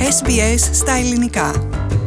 SBS στα ελληνικά.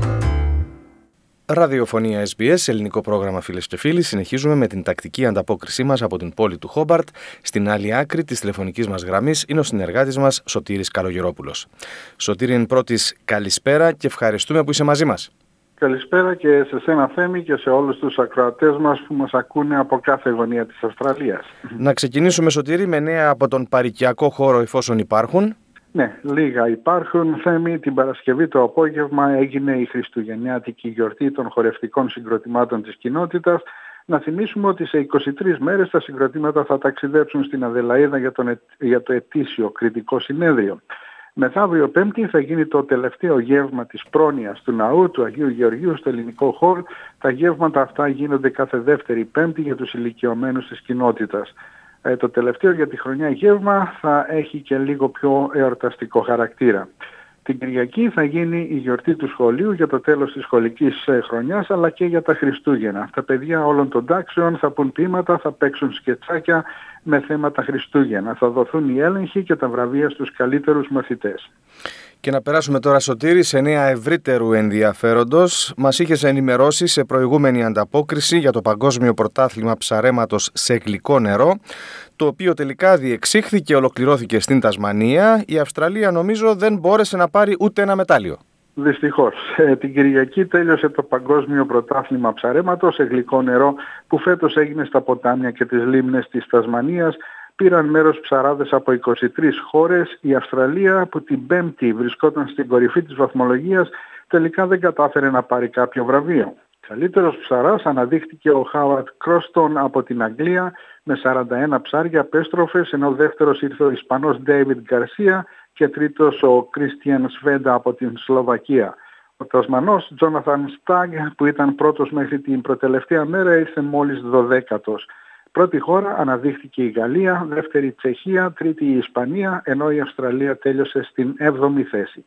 Ραδιοφωνία SBS, ελληνικό πρόγραμμα φίλες και φίλοι. Συνεχίζουμε με την τακτική ανταπόκρισή μας από την πόλη του Χόμπαρτ. Στην άλλη άκρη της τηλεφωνικής μας γραμμής είναι ο συνεργάτης μας Σωτήρης Καλογερόπουλος. Σωτήρη, πρώτης καλησπέρα και ευχαριστούμε που είσαι μαζί μας. Καλησπέρα και σε σένα, Θέμη, και σε όλους τους ακροατές μας που μας ακούνε από κάθε γωνία της Αυστραλίας. Να ξεκινήσουμε, Σωτήρη, με νέα από τον παροικιακό χώρο, εφόσον υπάρχουν. Ναι, λίγα υπάρχουν, Θέμη. Την Παρασκευή το απόγευμα έγινε η χριστουγεννιάτικη γιορτή των χορευτικών συγκροτημάτων της κοινότητας. Να θυμίσουμε ότι σε 23 μέρες τα συγκροτήματα θα ταξιδέψουν στην Αδελαΐδα για το ετήσιο κριτικό συνέδριο. Μεθαύριο Πέμπτη θα γίνει το τελευταίο γεύμα της πρόνοιας του ναού του Αγίου Γεωργίου στο ελληνικό χώρο. Τα γεύματα αυτά γίνονται κάθε δεύτερη Πέμπτη για τους ηλικιωμένους της κοινότητας. Το τελευταίο για τη χρονιά γεύμα θα έχει και λίγο πιο εορταστικό χαρακτήρα. Την Κυριακή θα γίνει η γιορτή του σχολείου για το τέλος της σχολικής χρονιάς, αλλά και για τα Χριστούγεννα. Τα παιδιά όλων των τάξεων θα πουν ποίηματα, θα παίξουν σκετσάκια με θέματα Χριστούγεννα. Θα δοθούν οι έλεγχοι και τα βραβεία στους καλύτερους μαθητές. Και να περάσουμε τώρα, Σωτήρη, σε νέα ευρύτερου ενδιαφέροντος. Μας είχες ενημερώσει σε προηγούμενη ανταπόκριση για το Παγκόσμιο Πρωτάθλημα Ψαρέματος σε γλυκό νερό, το οποίο τελικά διεξήχθη και ολοκληρώθηκε στην Τασμανία. Η Αυστραλία, νομίζω, δεν μπόρεσε να πάρει ούτε ένα μετάλλιο. Δυστυχώς. Την Κυριακή τέλειωσε το Παγκόσμιο Πρωτάθλημα Ψαρέματος σε γλυκό νερό, που φέτος έγινε στα ποτάμια και τις λίμνες της Τασμανίας. Πήραν μέρος ψαράδες από 23 χώρες. Η Αυστραλία, που την Πέμπτη βρισκόταν στην κορυφή της βαθμολογίας, τελικά δεν κατάφερε να πάρει κάποιο βραβείο. Καλύτερος ψαράς αναδείχθηκε ο Χάουαρτ Κρόστον από την Αγγλία με 41 ψάρια πέστροφες, ενώ δεύτερος ήρθε ο Ισπανός Ντέιβιντ Γκαρσία και τρίτος ο Κρίστιαν Σβέντα από την Σλοβακία. Ο Τασμανός Τζόναθαν Στάγκ, που ήταν πρώτος μέχρι την προτελευταία μέρα, ήρθε μόλις 12ος. Πρώτη χώρα αναδείχθηκε η Γαλλία, δεύτερη η Τσεχία, τρίτη η Ισπανία, ενώ η Αυστραλία τέλειωσε στην 7η θέση.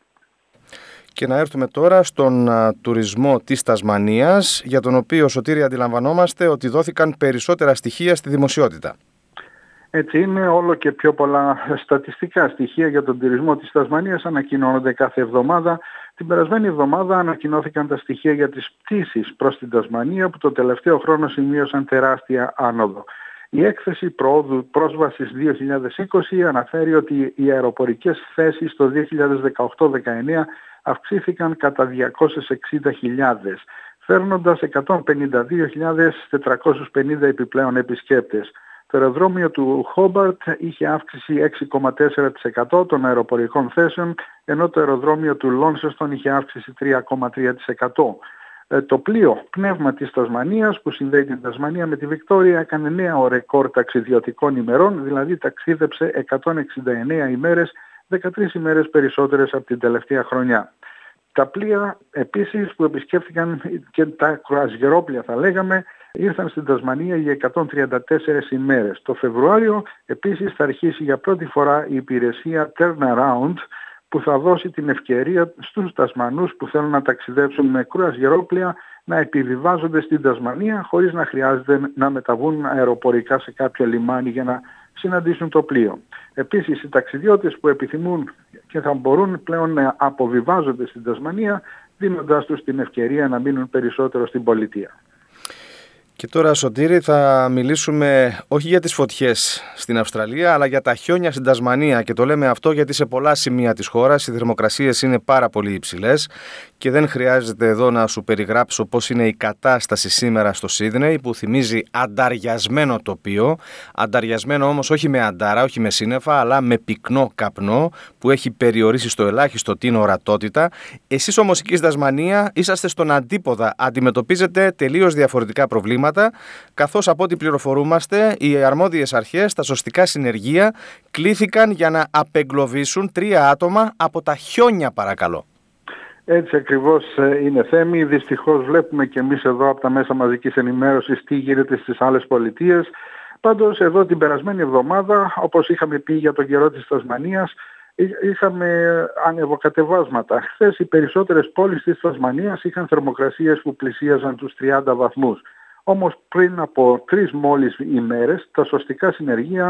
Και να έρθουμε τώρα στον τουρισμό της Τασμανίας, για τον οποίο, Σωτήρη, αντιλαμβανόμαστε ότι δόθηκαν περισσότερα στοιχεία στη δημοσιότητα. Έτσι είναι, όλο και πιο πολλά στατιστικά στοιχεία για τον τουρισμό της Τασμανίας ανακοινώνονται κάθε εβδομάδα. Την περασμένη εβδομάδα ανακοινώθηκαν τα στοιχεία για τις πτήσεις προς την Τασμανία, που το τελευταίο χρόνο σημείωσαν τεράστια άνοδο. Η έκθεση προόδου πρόσβασης 2020 αναφέρει ότι οι αεροπορικές θέσεις το 2018-19 αυξήθηκαν κατά 260.000, φέρνοντας 152.450 επιπλέον επισκέπτες. Το αεροδρόμιο του Χόμπαρτ είχε αύξηση 6,4% των αεροπορικών θέσεων, ενώ το αεροδρόμιο του Λόνσεστον είχε αύξηση 3,3%. Το πλοίο Πνεύμα της Τασμανίας, που συνδέει την Τασμανία με τη Βικτόρια, έκανε νέο ρεκόρ ταξιδιωτικών ημερών, δηλαδή ταξίδεψε 169 ημέρες, 13 ημέρες περισσότερες από την τελευταία χρονιά. Τα πλοία επίσης που επισκέφθηκαν, και τα κρουαζιερόπλοια θα λέγαμε, ήρθαν στην Τασμανία για 134 ημέρες. Το Φεβρουάριο επίσης θα αρχίσει για πρώτη φορά η υπηρεσία Turnaround, που θα δώσει την ευκαιρία στους Τασμανούς που θέλουν να ταξιδέψουν με κρουαζιερόπλοια να επιβιβάζονται στην Τασμανία χωρίς να χρειάζεται να μεταβούν αεροπορικά σε κάποιο λιμάνι για να συναντήσουν το πλοίο. Επίσης, οι ταξιδιώτες που επιθυμούν και θα μπορούν πλέον να αποβιβάζονται στην Τασμανία, δίνοντάς τους την ευκαιρία να μείνουν περισσότερο στην πολιτεία. Και τώρα, Σωτήρη, θα μιλήσουμε όχι για τις φωτιές στην Αυστραλία, αλλά για τα χιόνια στην Τασμανία. Και το λέμε αυτό γιατί σε πολλά σημεία της χώρας οι θερμοκρασίες είναι πάρα πολύ υψηλές και δεν χρειάζεται εδώ να σου περιγράψω πώς είναι η κατάσταση σήμερα στο Σίδνεϊ, που θυμίζει ανταριασμένο τοπίο. Ανταριασμένο όμως όχι με αντάρα, όχι με σύννεφα, αλλά με πυκνό καπνό που έχει περιορίσει στο ελάχιστο την ορατότητα. Εσείς όμως εκεί στην Τασμανία είσαστε στον αντίποδα, αντιμετωπίζετε τελείως διαφορετικά προβλήματα, καθώς από ό,τι πληροφορούμαστε οι αρμόδιες αρχές, τα σωστικά συνεργεία, κλήθηκαν για να απεγκλωβίσουν 3 άτομα από τα χιόνια, παρακαλώ. Έτσι ακριβώς είναι, Θέμη. Δυστυχώς βλέπουμε και εμείς εδώ από τα μέσα μαζικής ενημέρωσης τι γίνεται στις άλλες πολιτείες. Πάντως εδώ την περασμένη εβδομάδα, όπως είχαμε πει για τον καιρό της Τασμανίας, είχαμε ανεβοκατεβάσματα. Χθες οι περισσότερες πόλεις της Τασμανίας είχαν θερμοκρασίες που πλησίαζαν τους 30 βαθμούς. Όμως πριν από 3 μόλις ημέρες τα σωστικά συνεργεία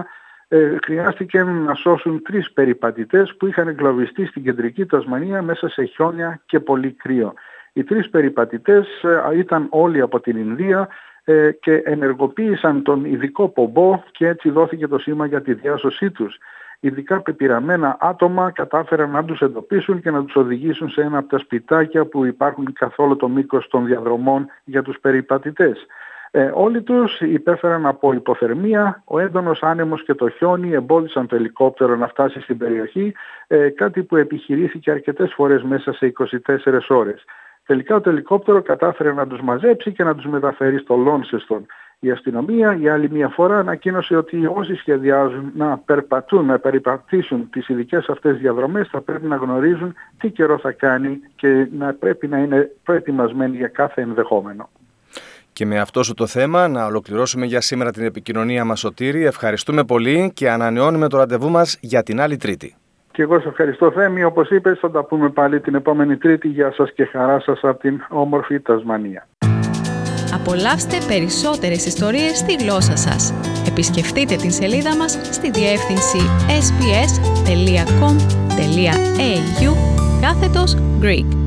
χρειάστηκε να σώσουν 3 περιπατητές που είχαν εγκλωβιστεί στην κεντρική Τασμανία μέσα σε χιόνια και πολύ κρύο. Οι 3 περιπατητές ήταν όλοι από την Ινδία και ενεργοποίησαν τον ειδικό πομπό και έτσι δόθηκε το σήμα για τη διάσωσή τους. Ειδικά πεπειραμένα άτομα κατάφεραν να τους εντοπίσουν και να τους οδηγήσουν σε ένα από τα σπιτάκια που υπάρχουν καθ' όλο το μήκος των διαδρομών για τους περιπατητές. Όλοι τους υπέφεραν από υποθερμία, ο έντονος άνεμος και το χιόνι εμπόδισαν το ελικόπτερο να φτάσει στην περιοχή, κάτι που επιχειρήθηκε αρκετές φορές μέσα σε 24 ώρες. Τελικά το ελικόπτερο κατάφερε να τους μαζέψει και να τους μεταφέρει στο Launceston. Η αστυνομία για άλλη μια φορά ανακοίνωσε ότι όσοι σχεδιάζουν να περιπατήσουν τις ειδικές αυτές διαδρομές θα πρέπει να γνωρίζουν τι καιρό θα κάνει και να πρέπει να είναι προετοιμασμένοι για κάθε ενδεχόμενο. Και με αυτό σου το θέμα να ολοκληρώσουμε για σήμερα την επικοινωνία μας, Σωτήρη. Ευχαριστούμε πολύ και ανανεώνουμε το ραντεβού μας για την άλλη Τρίτη. Και εγώ σε ευχαριστώ, Θέμη. Όπως είπες, θα τα πούμε πάλι την επόμενη Τρίτη. Γεια σας και χαρά σας από την όμορφη Τασμανία. Απολαύστε περισσότερες ιστορίες στη γλώσσα σας. Επισκεφτείτε την σελίδα μας στη διεύθυνση sbs.com.au/Greek.